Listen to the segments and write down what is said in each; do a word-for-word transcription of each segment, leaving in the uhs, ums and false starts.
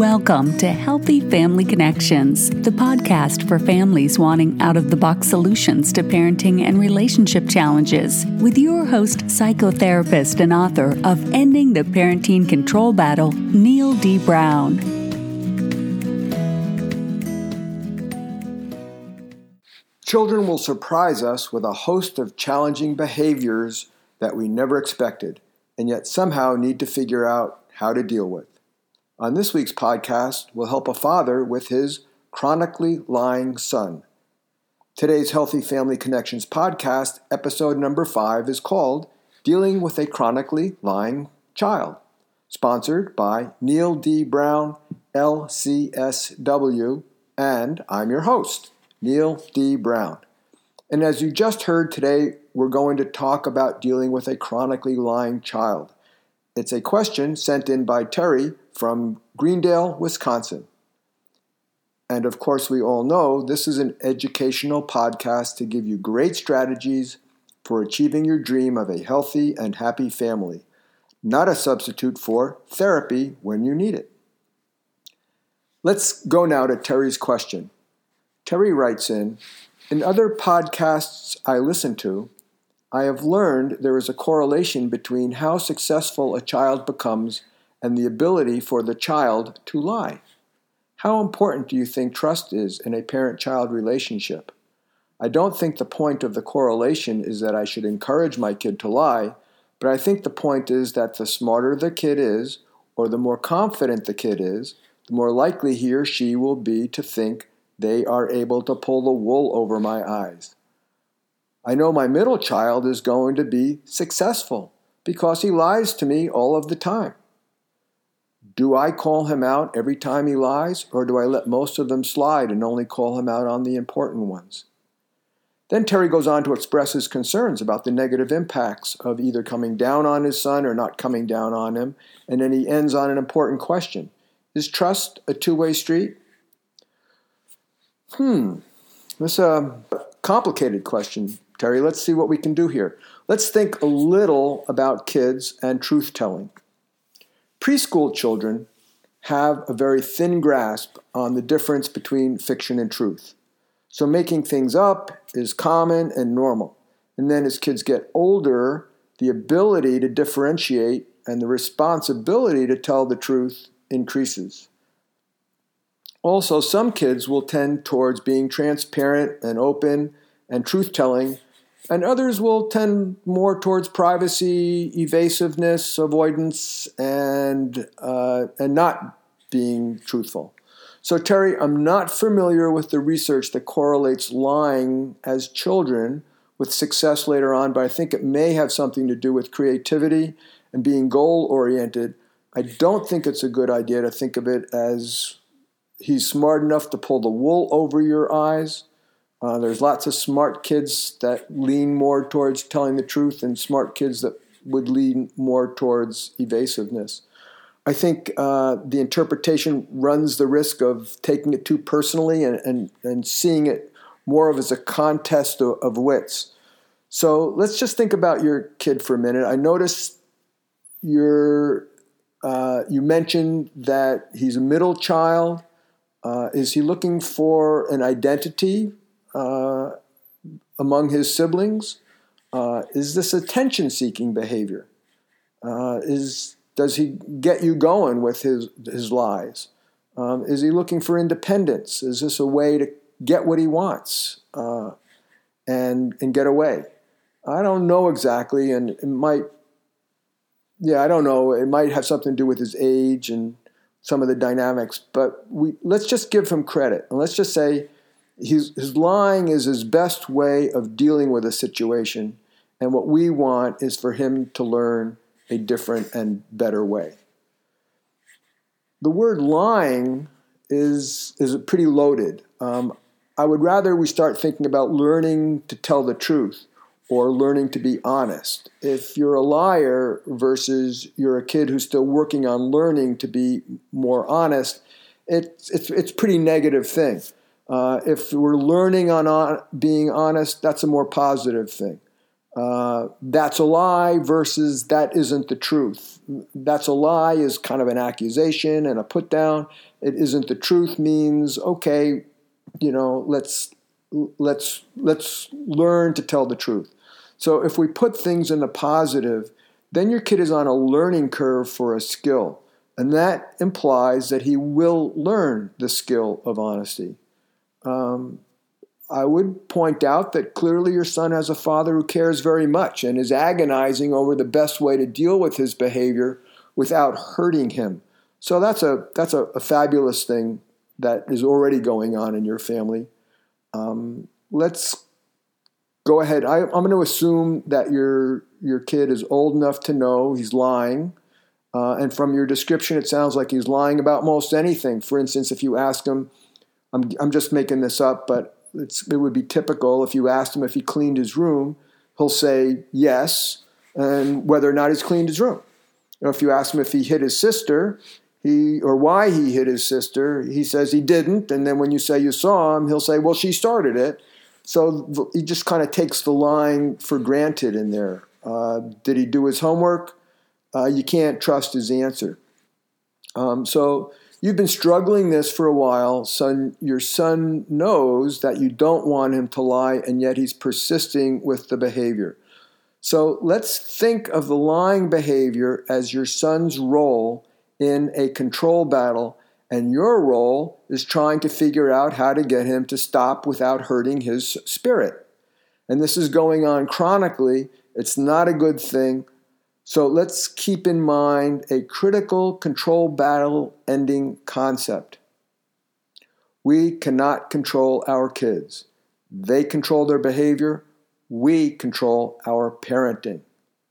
Welcome to Healthy Family Connections, the podcast for families wanting out-of-the-box solutions to parenting and relationship challenges, with your host, psychotherapist and author of Ending the Parenting Control Battle, Neil D. Brown. Children will surprise us with a host of challenging behaviors that we never expected, and yet somehow need to figure out how to deal with. On this week's podcast, we'll help a father with his chronically lying son. Today's Healthy Family Connections podcast, episode number five, is called Dealing with a Chronically Lying Child, sponsored by Neil D. Brown, L C S W, and I'm your host, Neil D. Brown. And as you just heard today, we're going to talk about dealing with a chronically lying child. It's a question sent in by Terry from Greendale, Wisconsin. And of course, we all know this is an educational podcast to give you great strategies for achieving your dream of a healthy and happy family, not a substitute for therapy when you need it. Let's go now to Terry's question. Terry writes in, in other podcasts I listen to, I have learned there is a correlation between how successful a child becomes and the ability for the child to lie. How important do you think trust is in a parent-child relationship? I don't think the point of the correlation is that I should encourage my kid to lie, but I think the point is that the smarter the kid is, or the more confident the kid is, the more likely he or she will be to think they are able to pull the wool over my eyes. I know my middle child is going to be successful because he lies to me all of the time. Do I call him out every time he lies, or do I let most of them slide and only call him out on the important ones? Then Terry goes on to express his concerns about the negative impacts of either coming down on his son or not coming down on him, and then he ends on an important question. Is trust a two-way street? Hmm, this is a complicated question, Terry. Let's see what we can do here. Let's think a little about kids and truth-telling. Preschool children have a very thin grasp on the difference between fiction and truth. So making things up is common and normal. And then as kids get older, the ability to differentiate and the responsibility to tell the truth increases. Also, some kids will tend towards being transparent and open and truth-telling, and others will tend more towards privacy, evasiveness, avoidance, and uh, and not being truthful. So, Terry, I'm not familiar with the research that correlates lying as children with success later on, but I think it may have something to do with creativity and being goal-oriented. I don't think it's a good idea to think of it as he's smart enough to pull the wool over your eyes. Uh, there's lots of smart kids that lean more towards telling the truth and smart kids that would lean more towards evasiveness. I think uh, the interpretation runs the risk of taking it too personally and, and, and seeing it more of as a contest of, of wits. So let's just think about your kid for a minute. I noticed your, uh, you mentioned that he's a middle child. Uh, is he looking for an identity uh, among his siblings? Uh, is this attention-seeking behavior? Uh, is does he get you going with his his lies? Um, is he looking for independence? Is this a way to get what he wants uh, and and get away? I don't know exactly, and it might. Yeah, I don't know. It might have something to do with his age and some of the dynamics, but we let's just give him credit, and let's just say his, his lying is his best way of dealing with a situation, and what we want is for him to learn a different and better way. The word lying is, is pretty loaded. Um, I would rather we start thinking about learning to tell the truth or learning to be honest. If you're a liar versus you're a kid who's still working on learning to be more honest, it's it's it's a pretty negative thing. Uh, if we're learning on, on being honest, that's a more positive thing. Uh, that's a lie versus that isn't the truth. That's a lie is kind of an accusation and a put down. It isn't the truth means, okay, you know, let's let's let's learn to tell the truth. So if we put things in the positive, then your kid is on a learning curve for a skill. And that implies that he will learn the skill of honesty. Um, I would point out that clearly your son has a father who cares very much and is agonizing over the best way to deal with his behavior without hurting him. So that's a that's a, a fabulous thing that is already going on in your family. Um, let's go ahead. I, I'm going to assume that your your kid is old enough to know he's lying. Uh, and from your description, it sounds like he's lying about most anything. For instance, if you ask him, I'm I'm just making this up, but It's, it would be typical if you asked him if he cleaned his room, he'll say yes, and whether or not he's cleaned his room. You know, if you ask him if he hit his sister, he or why he hit his sister, he says he didn't. And then when you say you saw him, he'll say, well, she started it. So he just kind of takes the lying for granted in there. Uh, did he do his homework? Uh, you can't trust his answer. Um, so you've been struggling this for a while. Son, your son knows that you don't want him to lie, and yet he's persisting with the behavior. So let's think of the lying behavior as your son's role in a control battle, and your role is trying to figure out how to get him to stop without hurting his spirit. And this is going on chronically. It's not a good thing. So let's keep in mind a critical control battle ending concept. We cannot control our kids. They control their behavior. We control our parenting.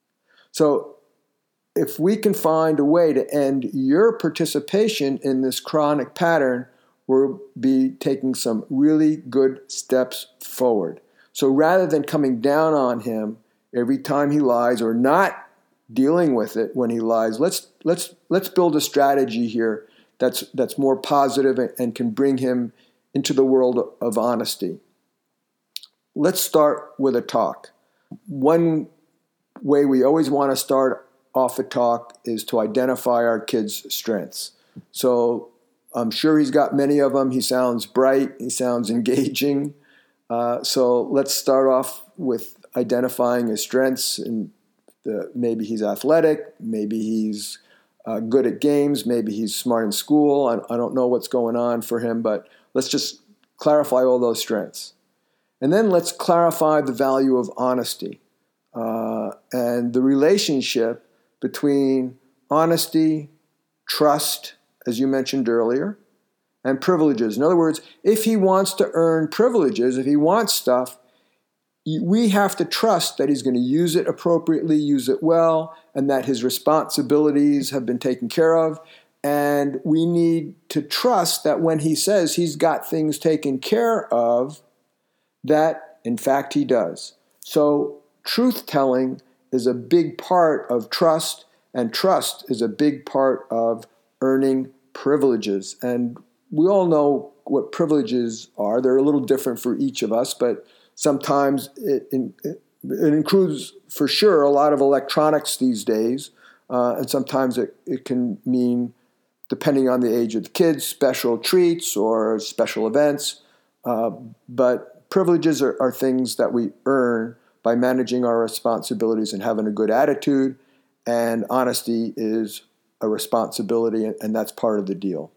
So if we can find a way to end your participation in this chronic pattern, we'll be taking some really good steps forward. So rather than coming down on him every time he lies or not dealing with it when he lies, let's let's let's build a strategy here that's that's more positive and, and can bring him into the world of honesty. Let's start with a talk. One way we always want to start off a talk is to identify our kids' strengths. So I'm sure he's got many of them. He sounds bright. He sounds engaging. Uh, so let's start off with identifying his strengths. And the, maybe he's athletic. Maybe he's uh, good at games. Maybe he's smart in school. I, I don't know what's going on for him, but let's just clarify all those strengths. And then let's clarify the value of honesty uh, and the relationship between honesty, trust, as you mentioned earlier, and privileges. In other words, if he wants to earn privileges, if he wants stuff, we have to trust that he's going to use it appropriately, use it well, and that his responsibilities have been taken care of. And we need to trust that when he says he's got things taken care of, that in fact he does. So truth-telling is a big part of trust, and trust is a big part of earning privileges. And we all know what privileges are. They're a little different for each of us, but sometimes it, it, it includes, for sure, a lot of electronics these days. Uh, and sometimes it, it can mean, depending on the age of the kids, special treats or special events. Uh, but privileges are, are things that we earn by managing our responsibilities and having a good attitude. And honesty is a responsibility, and that's part of the deal.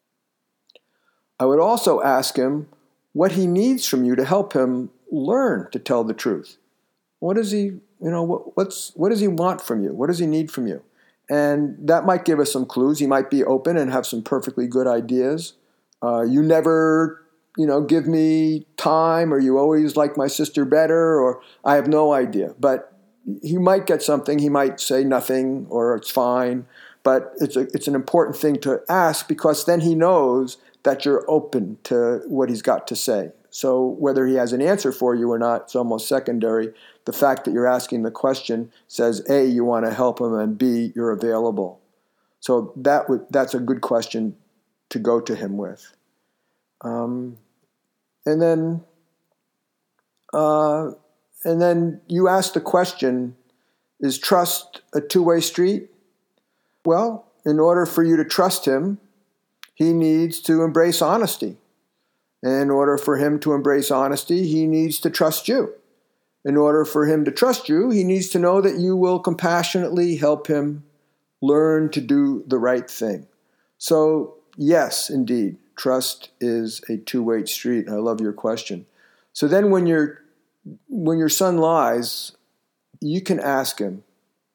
I would also ask him what he needs from you to help him learn to tell the truth. What does he, you know, what, what's what does he want from you? What does he need from you? And that might give us some clues. He might be open and have some perfectly good ideas. Uh, you never, you know, give me time, or you always like my sister better, or I have no idea. But he might get something. He might say nothing, or it's fine. But it's a, it's an important thing to ask, because then he knows that you're open to what he's got to say. So whether he has an answer for you or not, it's almost secondary. The fact that you're asking the question says, A, you want to help him, and B, you're available. So that would, that's a good question to go to him with. Um, and then uh, and then you ask the question, is trust a two-way street? Well, in order for you to trust him, he needs to embrace honesty. In order for him to embrace honesty, he needs to trust you. In order for him to trust you, he needs to know that you will compassionately help him learn to do the right thing. So, yes, indeed, trust is a two-way street. I love your question. So then when your when your son lies, you can ask him,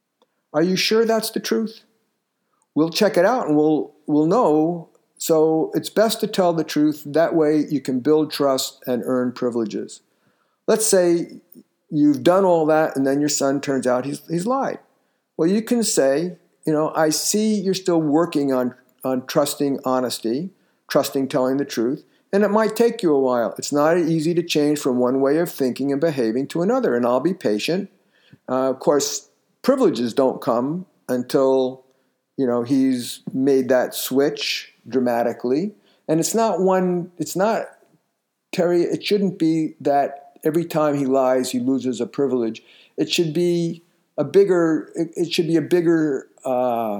are you sure that's the truth? We'll check it out and we'll we'll know. So it's best to tell the truth. That way you can build trust and earn privileges. Let's say you've done all that and then your son turns out he's he's lied. Well, you can say, you know, I see you're still working on, on trusting honesty, trusting telling the truth, and it might take you a while. It's not easy to change from one way of thinking and behaving to another, and I'll be patient. Uh, of course, privileges don't come until, you know, he's made that switch dramatically. And it's not one, it's not, Terry, it shouldn't be that every time he lies, he loses a privilege. It should be a bigger, it, it should be a bigger, uh,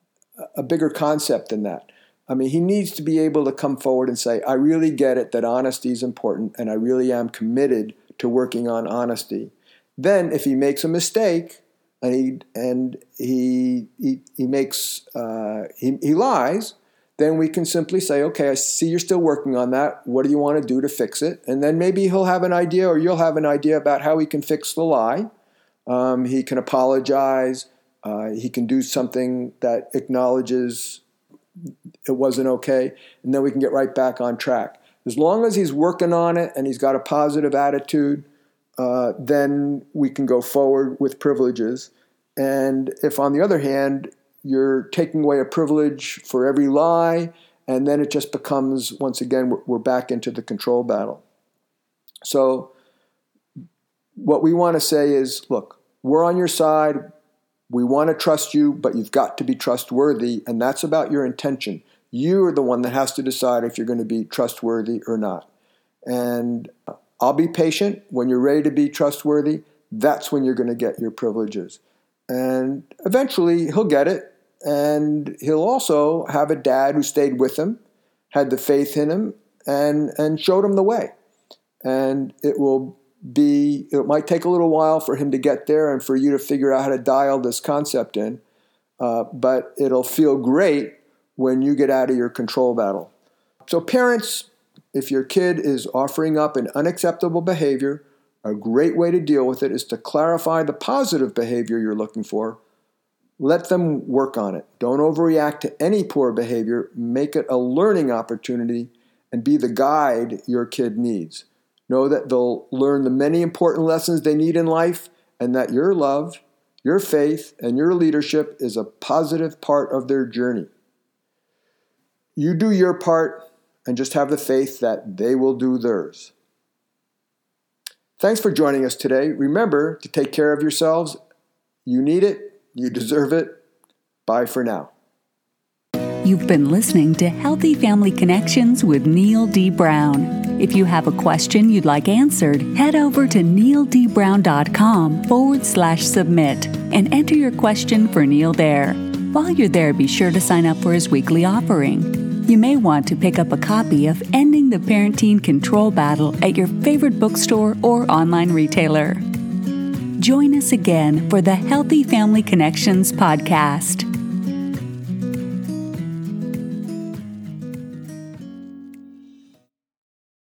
a bigger concept than that. I mean, he needs to be able to come forward and say, I really get it that honesty is important and I really am committed to working on honesty. Then if he makes a mistake and he and he he, he makes uh, he, he lies, then we can simply say, okay, I see you're still working on that. What do you want to do to fix it? And then maybe he'll have an idea or you'll have an idea about how he can fix the lie. Um, he can apologize. Uh, he can do something that acknowledges it wasn't okay, and then we can get right back on track. As long as he's working on it and he's got a positive attitude, uh, then we can go forward with privileges. And if, on the other hand, you're taking away a privilege for every lie, and then it just becomes, once again, we're, we're back into the control battle. So what we want to say is, look, we're on your side. We want to trust you, but you've got to be trustworthy, and that's about your intention. You are the one that has to decide if you're going to be trustworthy or not. And I'll be patient. When you're ready to be trustworthy, that's when you're going to get your privileges. And eventually he'll get it, and he'll also have a dad who stayed with him, had the faith in him, and, and showed him the way. And it will be, it might take a little while for him to get there and for you to figure out how to dial this concept in, uh, but it'll feel great when you get out of your control battle. So parents, if your kid is offering up an unacceptable behavior, a great way to deal with it is to clarify the positive behavior you're looking for. Let them work on it. Don't overreact to any poor behavior. Make it a learning opportunity and be the guide your kid needs. Know that they'll learn the many important lessons they need in life, and that your love, your faith, and your leadership is a positive part of their journey. You do your part and just have the faith that they will do theirs. Thanks for joining us today. Remember to take care of yourselves. You need it. You deserve it. Bye for now. You've been listening to Healthy Family Connections with Neil D. Brown. If you have a question you'd like answered, head over to neildbrown.com forward slash submit and enter your question for Neil there. While you're there, be sure to sign up for his weekly offering. You may want to pick up a copy of Ending the Parent-Teen Control Battle at your favorite bookstore or online retailer. Join us again for the Healthy Family Connections podcast.